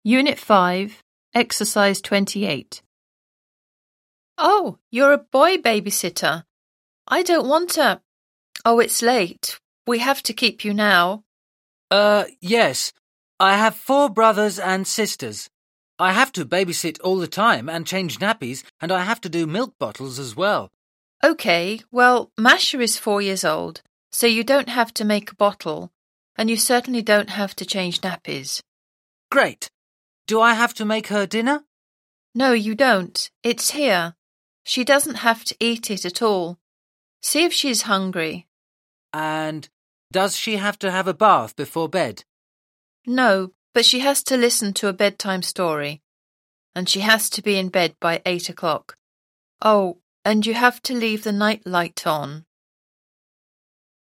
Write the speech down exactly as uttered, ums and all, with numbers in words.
Unit five, Exercise twenty-eight. Oh, you're a boy babysitter. I don't want a... Oh, it's late. We have to keep you now. Uh, yes. I have four brothers and sisters. I have to babysit all the time and change nappies, and I have to do milk bottles as well. OK, well, Masha is four years old, so you don't have to make a bottle, and you certainly don't have to change nappies. Great. Do I have to make her dinner? No, you don't. It's here. She doesn't have to eat it at all. See if she's hungry. And does she have to have a bath before bed? No, but she has to listen to a bedtime story. And she has to be in bed by eight o'clock. Oh, and you have to leave the night light on.